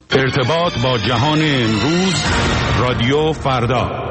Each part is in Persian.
ارتباط با جهان امروز، رادیو فردا.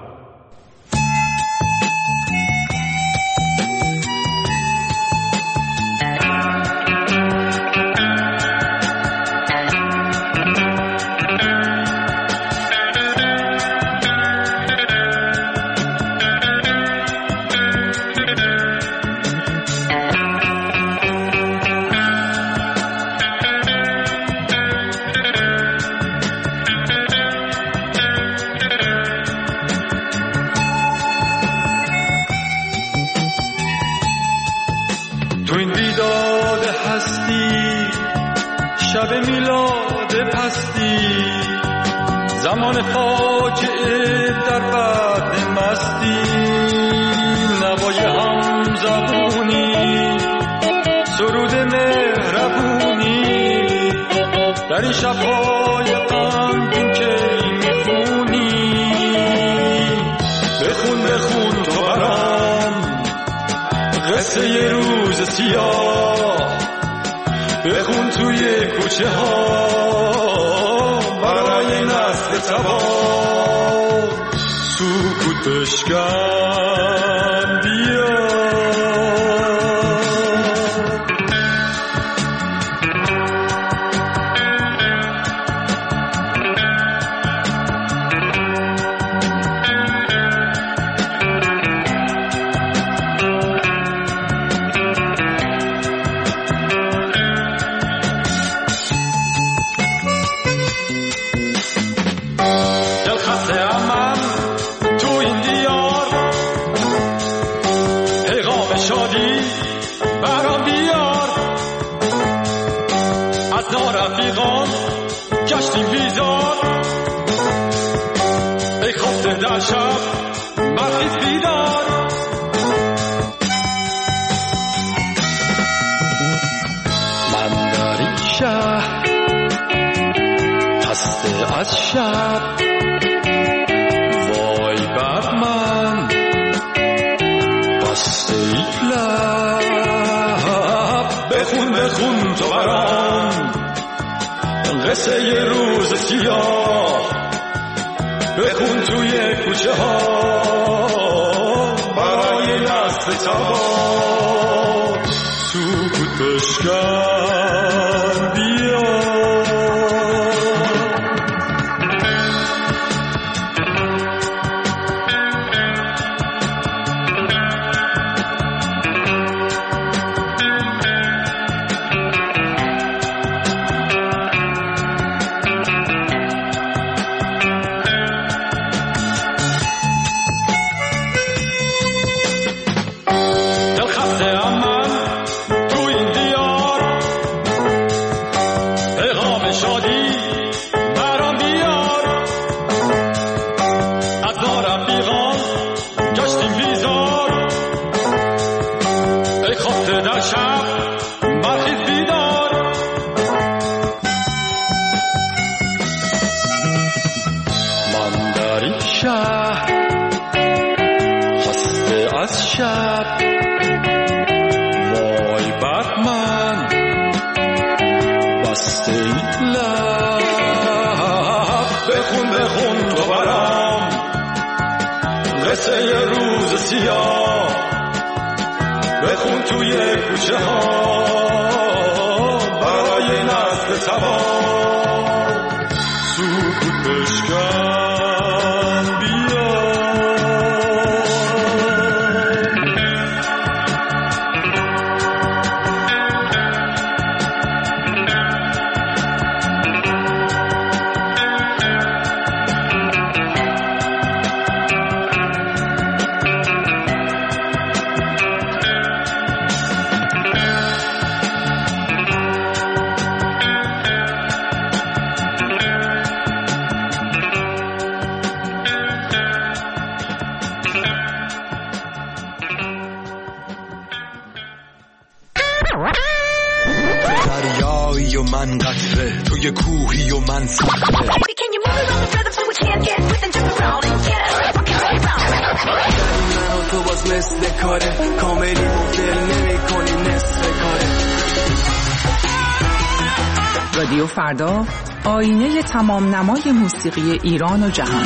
زمان فاجعه در بعد مستی، نوای هم زبونی، سرود مهربونی، در این شب‌های غمگین که میخونی. بخون بخون تو برام قصه یه روز سیاه، بخون توی کوچه ها برای نسل تباه. سکوت بشکن بیا، گشتیم بیزار، ای خفته در شب برخیز بیدار. من در این شهر خسته از شب، وای بر من بسته ای لب. بخون بخون تو برام قصه یه روز سیاه، بخون توی کوچه ها برای نسل تباه. سکوت بشکن بیا، قصه یه روز سیاه، بخون توی کوچه ها برای نسل تباه. سکوت بشکن بیا، دریایی و من قطره، توی کوهی و من صخره. من و تو باز مثل کاره، کاملی مفدل نمی کنی نصف کاره. رادیو فردا، آینه تمام نمای موسیقی ایران و جهان.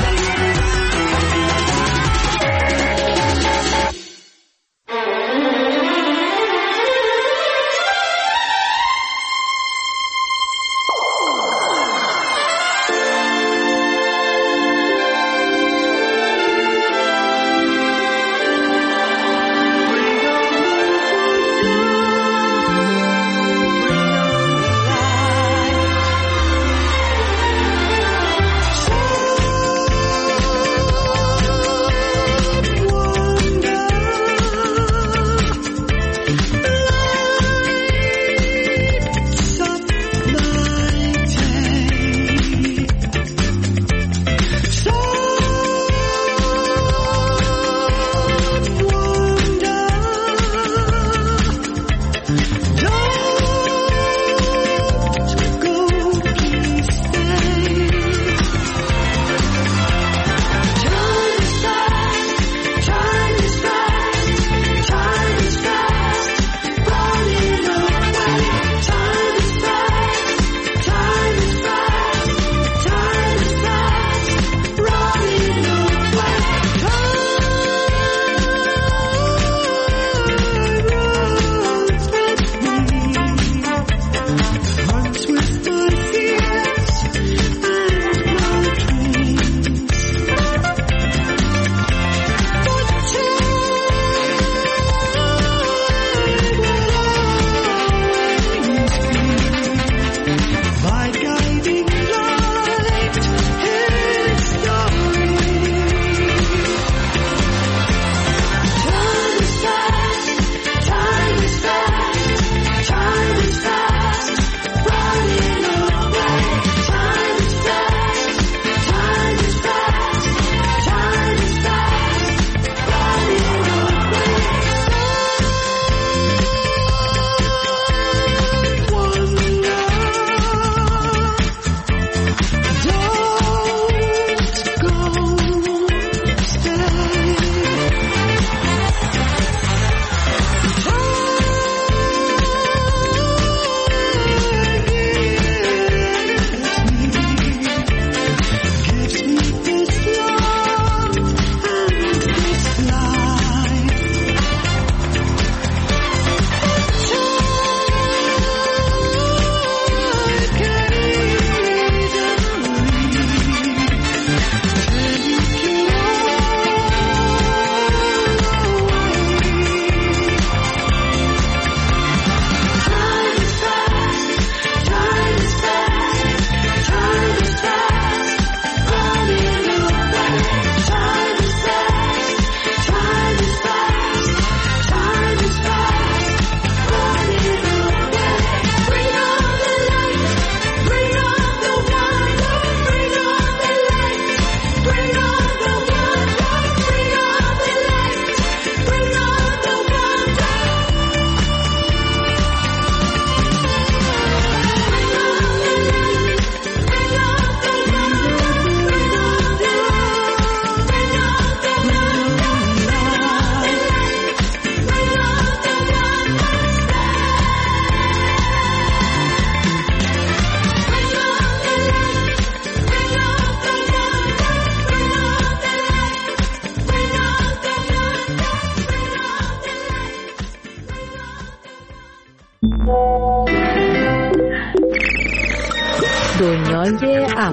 دنیای اپ،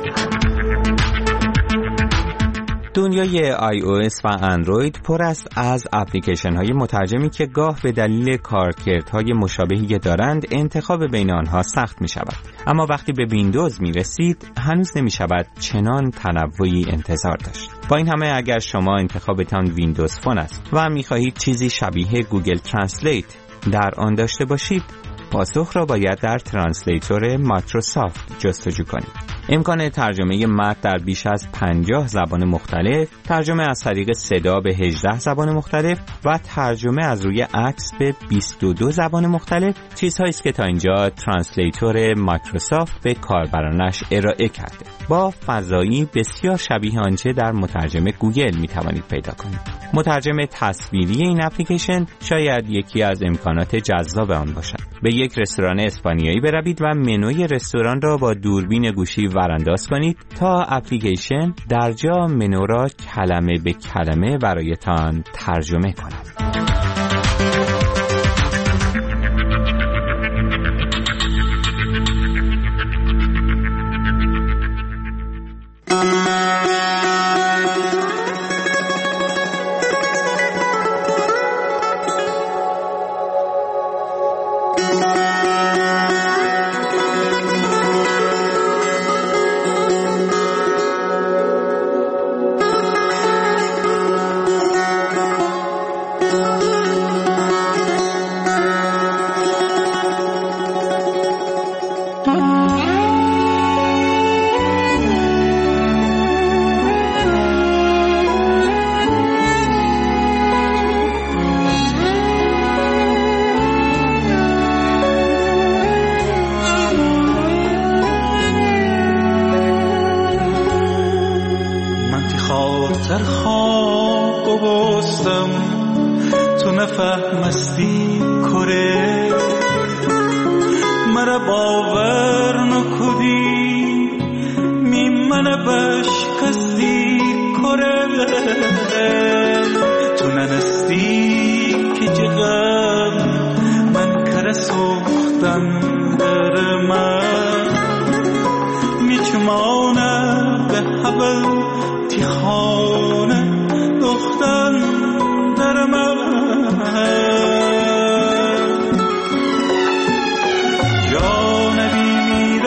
دنیای iOS و اندروید پر است از اپلیکیشن های مترجمی که گاه به دلیل کارکردهای مشابهی که دارند انتخاب بین آنها سخت می شود. اما وقتی به ویندوز می رسید هنوز نمی شود چنان تنوعی انتظار داشت. با این همه اگر شما انتخابتان ویندوز فون است و می خواهید چیزی شبیه گوگل ترنسلیت در آن داشته باشید، پاسخ را باید در ترنسلیتور مایکروسافت جستجو کنید. امکان ترجمه متن در بیش از 50 زبان مختلف، ترجمه از طریق صدا به 18 زبان مختلف و ترجمه از روی عکس به 22 زبان مختلف چیزهایی است که تا اینجا ترنسلیتور مایکروسافت به کاربرانش ارائه کرده. با فضایی بسیار شبیه آنچه در مترجم گوگل می توانید پیدا کنید. مترجم تصویری این اپلیکیشن شاید یکی از امکانات جذاب آن باشد. به یک رستوران اسپانیایی بروید و منوی رستوران را با دوربین گوشی ورانداز کنید تا اپلیکیشن در جا منو را کلمه به کلمه برایتان ترجمه کند. در خواب بستم تو نفهمستی کره مرا باور نکدی می من بشکستی کره تو ننستی که جغم من کره سوختم در من می چمانم به حبل خانه دختن در من جانبی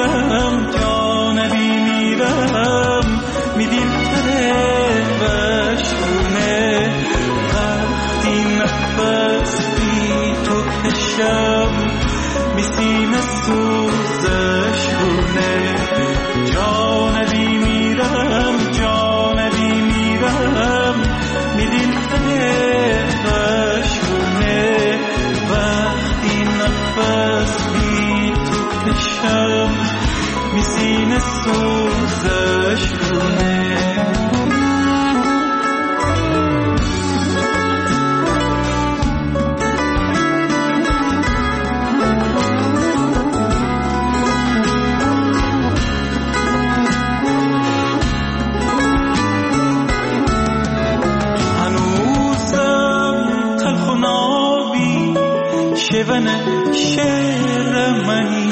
میرم میدیم تره بشونه وقتی نفس بی تو کشم میسیم سوزشونه جانبی میرم میدیم خشونه وقتی نفس بی تو کشم میسین سوزشونه شون شعر منی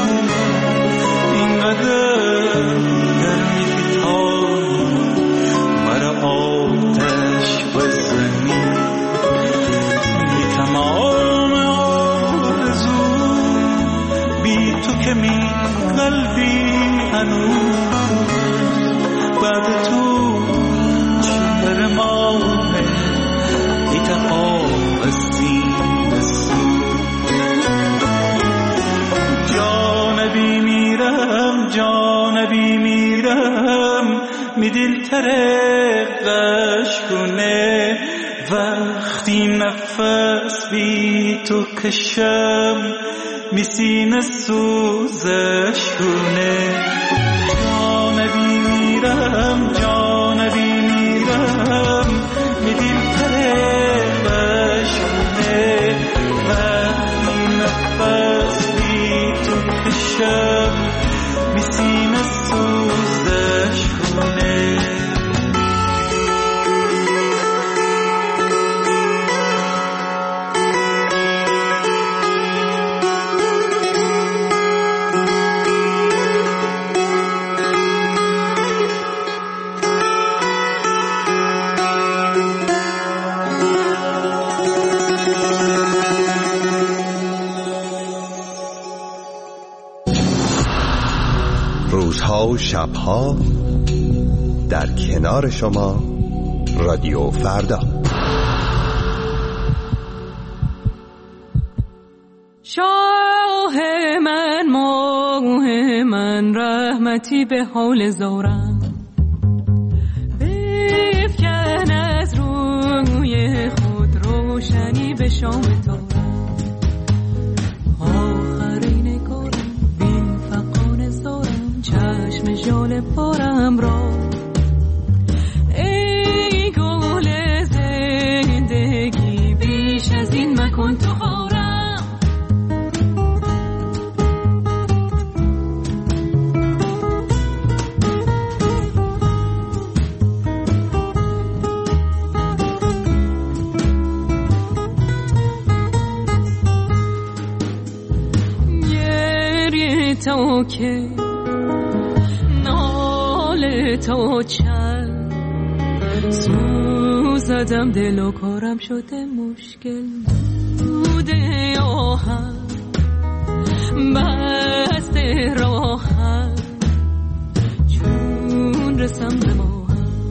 اینقدر گرمی فیتان مرا آتش بزنی بی تمام آرزو بی تو که می قلبی هنوز بعد تو چهر ماه اتفاق استیم جانبی میرم می دل تره غشونه وقتی نفس بی تو کشم می سینه سوزشونه جانبی میرم می دل تره غشونه وقتی نفس بی تو کشم میسیم سوزش کنه روزها و شبها در کنار شما رادیو فردا. شاه من ماه من رحمتی به حال زارم بفکن از روی خود روشنی به شام تارم آخرین کارم بین فقان زارم چشم ژاله پارم را ای گل تو که ناله تو چند سوزدم دل و کارم شده مشکل بوده آهن بسته راحت چون رسم به ما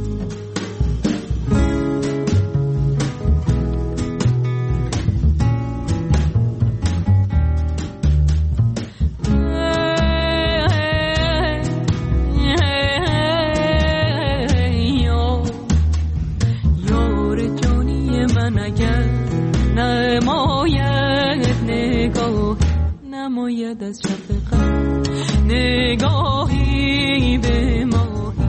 نماید از شفقت نگاهی به ماهی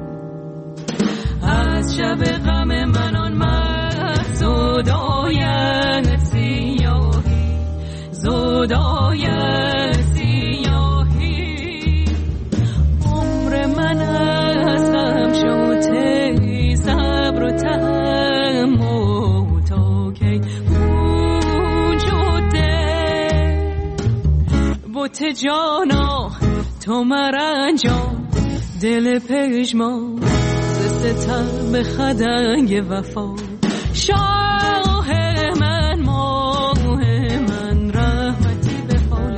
از شب غم من آن مرد زداید سیاهی زداید سیاهی عمر من از غم شده صبر و تحمل تا کی بوت جانا تو مرنجان دل پژمان ستم به خدنگ وفا شاه من ماه من رحمتی به حال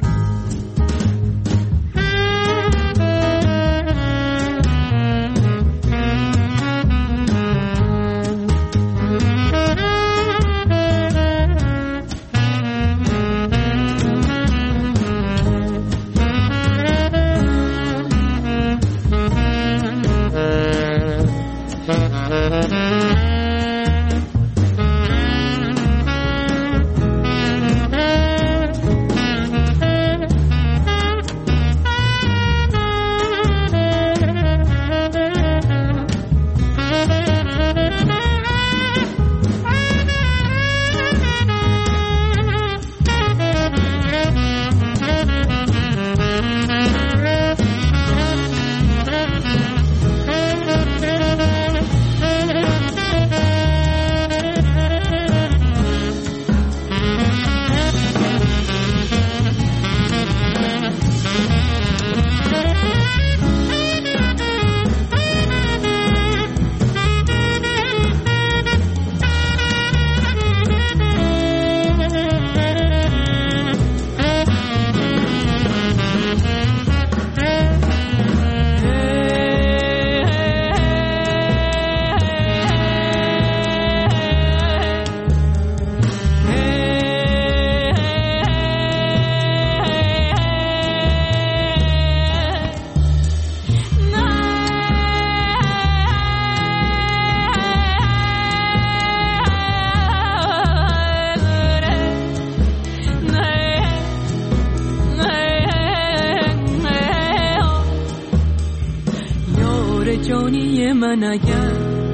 من اگر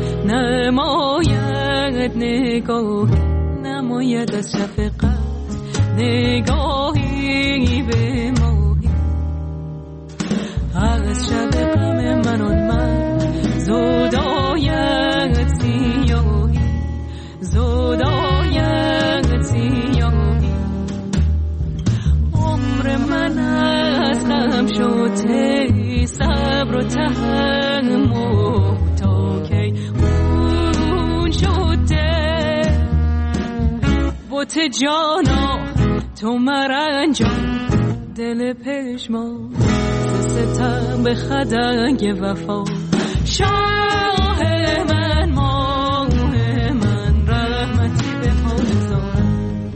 نماید نگاه نماید از شفقت نگاهی به ماهی از شب غم من آن من زداید سیاهی زداید سیاهی عمر من از غم شده صبر و تحمل تا کی اون شده بوت جانا تو مرنجان دل پشمان ستم به خدنگ وفا شاه من ماه من رحمتی به حال زارم.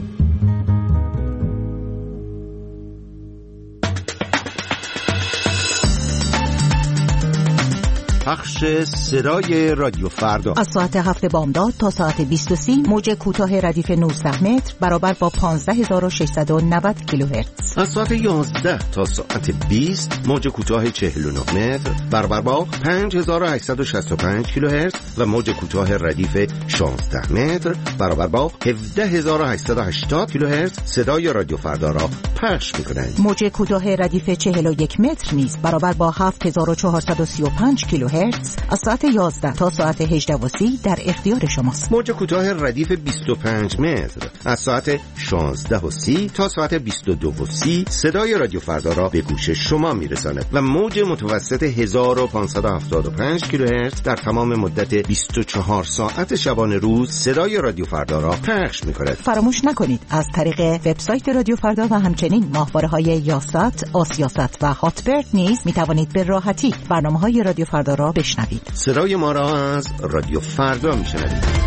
پخش صدای رادیو فردا از ساعت 7 بامداد تا ساعت 20:30 موج کوتاه ردیف 19 متر برابر با 15690 کیلوهرتز. از ساعت 11 تا ساعت 20 موج کوتاه 49 متر برابر با 5865 کیلوهرتز و موج کوتاه ردیف 16 متر برابر با 17880 کیلوهرتز صدای رادیو فردا را پخش می‌کنند. موج کوتاه ردیف 41 متر نیز برابر با 7435 کیلوهرتز کیلوهرتز از ساعت 11 تا ساعت 18:30 در اختیار شماست. موج کوتاه ردیف 25 متر از ساعت 16:30 تا ساعت 22:30 صدای رادیو فردا را به گوش شما میرساند و موج متوسط 1575 کیلوهرتز در تمام مدت 24 ساعت شبانه روز صدای رادیو فردا را پخش می‌کند. فراموش نکنید از طریق وبسایت رادیو فردا و همچنین ماهواره‌های یاست، آسیاست و هاتبرد نیز می‌توانید به راحتی برنامه‌های رادیو فردا را بشنوید. صدای ما را از رادیو فردا می‌شنوید.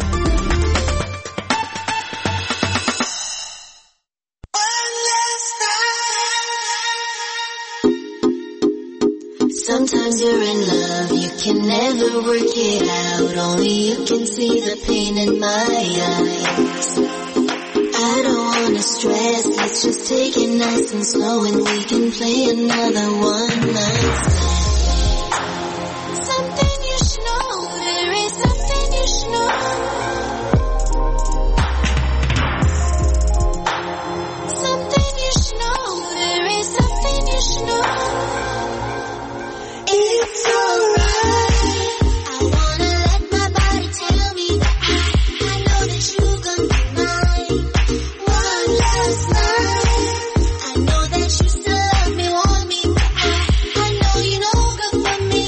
Sometimes you're in love, you can never work it out. Only you can see the pain in my eyes. I don't wanna stress, let's just take it nice and slow and we can play another one night stand. Something you should know, there is something you should know. Something you should know, there is something you should know. It's alright. I wanna let my body tell me that I know that you're gonna be mine. One last night. I know that you still love me, want me, but I know you know good for me.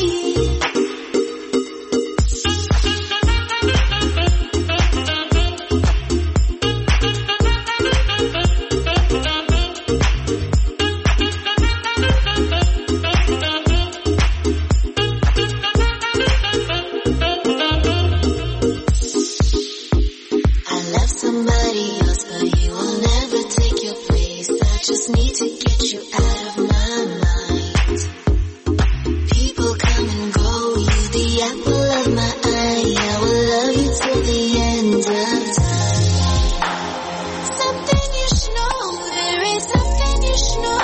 I love somebody else, but you will never take your place. I just need to get you out of my mind. People come and go, you the apple of my eye. I will love you till the end of time. Something you should know, there is something you should know.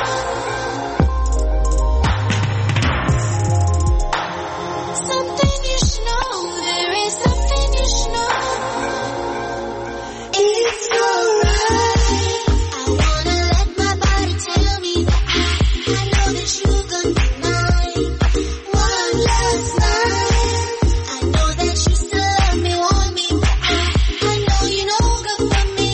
Something you should know, there is something you should know. It's alright. I wanna let my body tell me that I know that you're gonna be mine. One last night. I know that you still love me, want me, but I know you know good for me.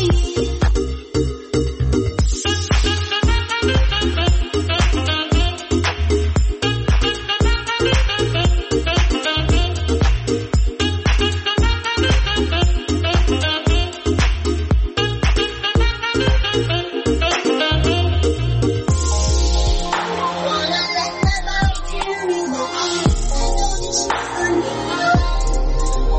Wanna let my body tell me that I know that you're gonna be mine.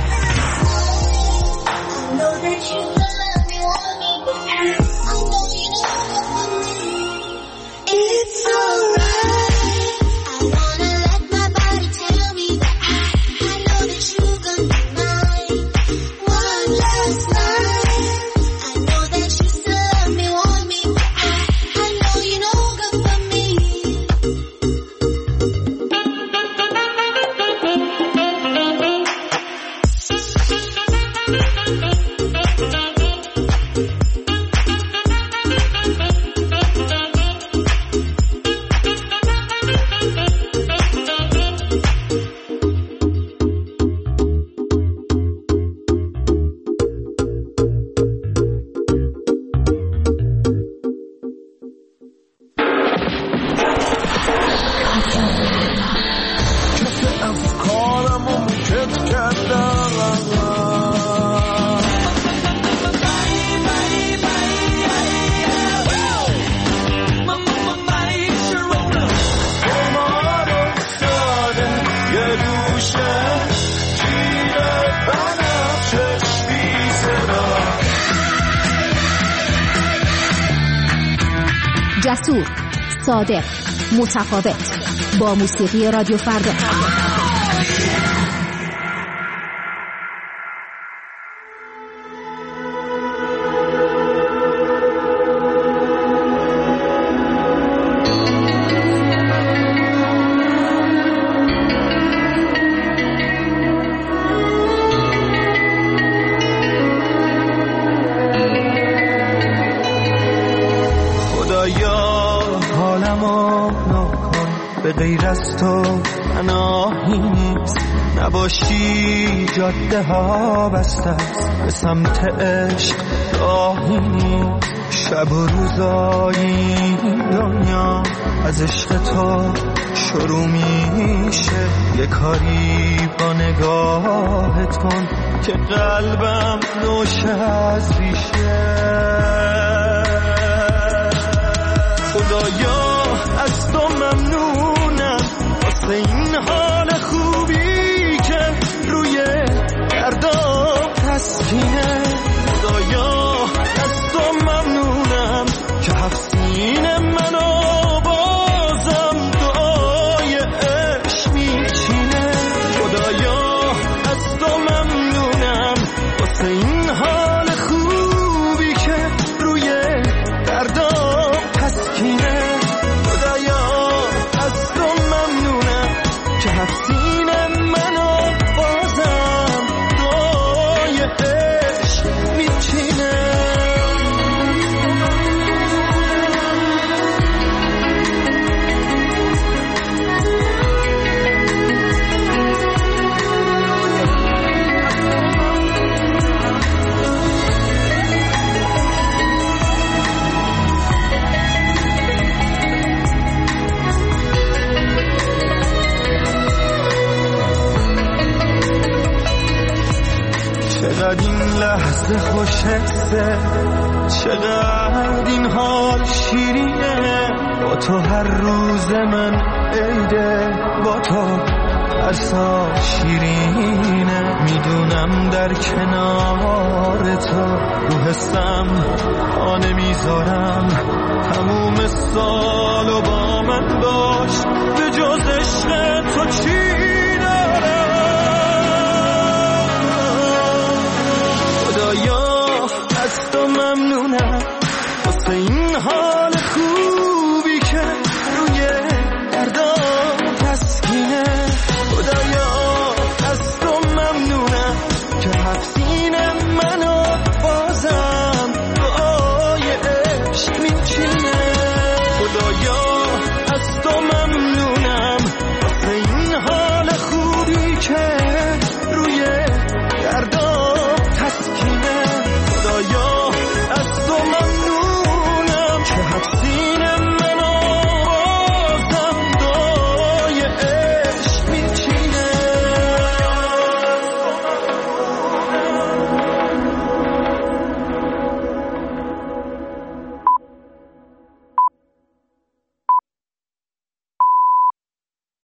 I know that you love me, want me, but I know you know good for me. It's alright. I wanna let my body tell me that I know that you're gonna be mine. One last night. I know that you still love me, want me, but I know you know good for me. جسور، صادق، متفاوت، با موسیقی رادیو فردا. به غیر از جز تو پناهی نیست، نباشی جاده ها بسته است، به سمت عشق راهی نیست. شب و روزایی دنیا از عشق تو شروع میشه، یه کاری با نگاهت کن که قلبم نوشه از ریشه. خدایا از تو ممنونم واسه این حال خوبی که روی دردام تسکینه. خدایا از تو ممنونم که هفت سینه منو بازم دعای عشق میچینه. خدایا از تو ممنونم واسه این حال خوبی که روی دردام تسکینه. خدایا از تو ممنونم که هفت سینه منو بازم دعای عشق میچینه. چقدر این لحظه خوشحسه، چقدر این حال شیرینه. با تو هر روز من عیده، با تو هر سال شیرینه. میدونم در کنار تو رو حسم پا نمیذارم، تموم سالو با من باش، به جز عشق تو چی